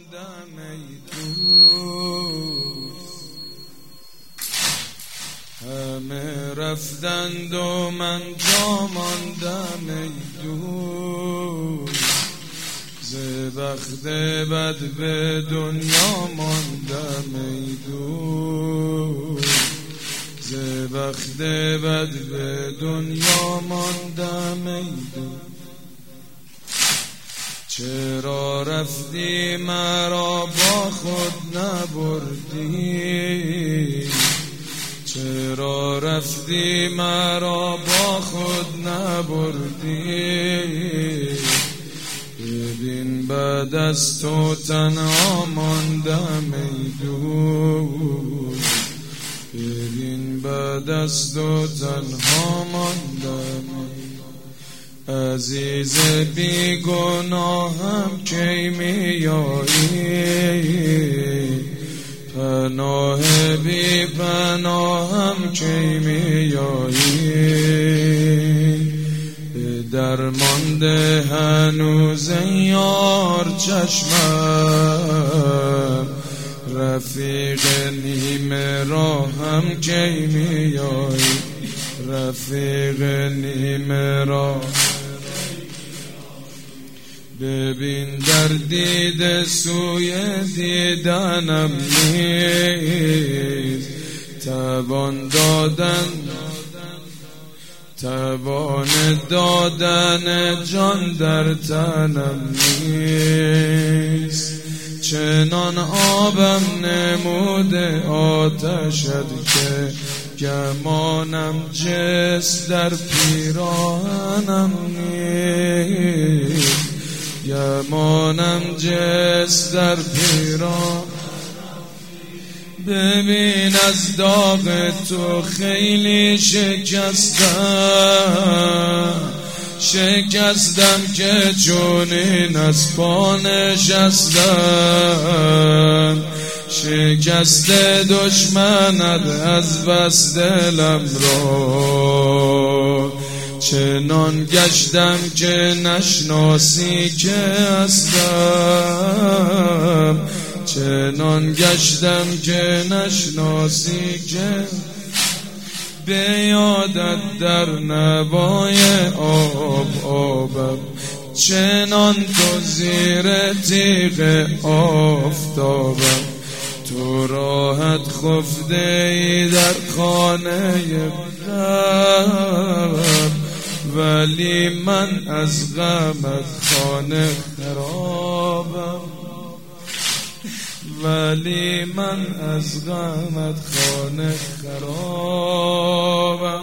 ماندم ای دوست. همه رفتند و من جا ماندم ای دوست. ز بخت بد به دنیا ماندم ای دوست. ز بخت بد به دنیا ماندم ای دوست. چرا رفتی مرا با خود نبردی؟ چرا رفتی مرا با خود نبردی؟ ببین بعد از تو تنها ماندم ای دوست. ببین بعد از تو تنها ماندم عزیز بی گناهم کی میایی؟ پناه بی پناهم کی میایی؟ درمانده هنوز یار چشمم. رفیق نیمه راهم کی میایی؟ رفیق نیمه راه. ببین در دیده سوی دیدنم نیست. توان دادن جان در تنم نیست. چنان آبم نموده آتشت که گمانم جس در پیراهنم نیست. گمانم جس در پیراهنم. ببین از داغ تو خیلی شکستم که چونین از پا نشستم. شکست دشمنت از بس دلم را. چنان گشتم که نشناسی که هستم. چنان گشتم که نشناسی که به یادت در نوای آبم. چنان تو زیر تیغ آفتابم. تو راحت خفته ای در خانه غم. ولی من از غمت خانه خرابم. ولی من از غمت خانه خرابم.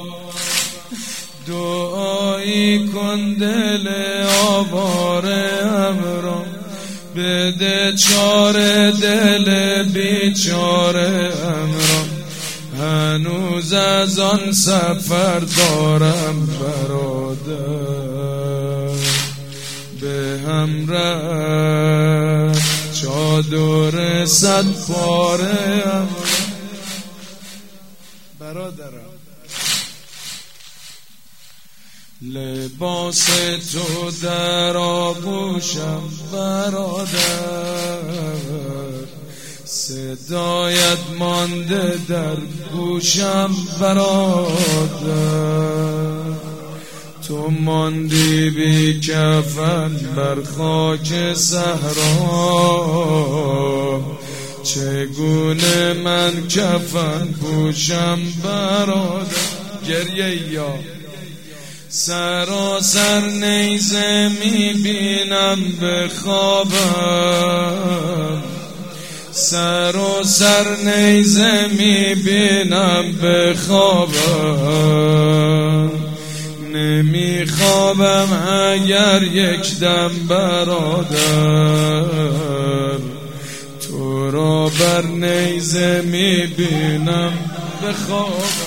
دعایی کن دل آواره‌ام را. بده چاره دل بیچاره‌ام را. هنوز از آن سفر دارم برادر. به همراه چادر صد پاره‌ام برادرم. لباس تو در آغوشم برادر. صدایت مانده در گوشم برادر. تو ماندی بی کفن بر خاک صحرا. چگونه من کفن پوشم برادر؟ گریه یا سراسر نیزه میبینم به خوابم. سراسر نیزه میبینم به خوابم. نمیخوابم اگر یک دم برادر. تو را بر نیزه میبینم به خوابم.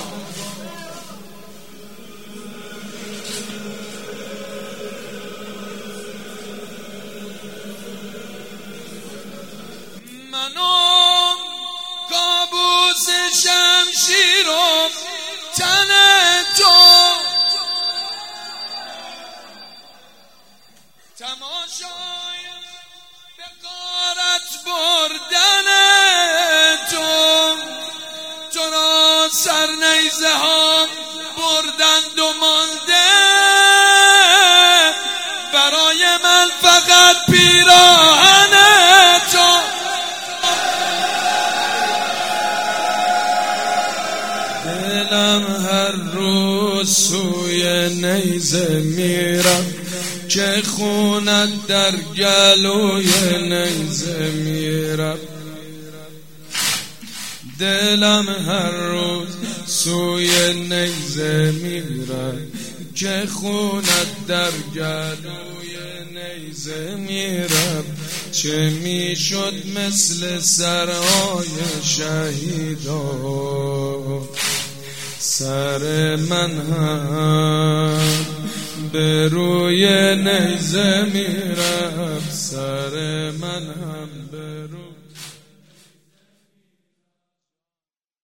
منم کابوس شمشیرم تن تو. تماشای به غارت سر نیزه ها بردند و مانده برای من فقط پیراهن تو. دلم هر روز سوی نیزه میرم که خونت در گلوی نیزه میرم. دلم هر روز سوی نیزه میرم که خونت در گلوی نیزه میرم. چه میشد مثل سرهای شهیدا سر من هم به روی نیزه میرم. سر من هم به روی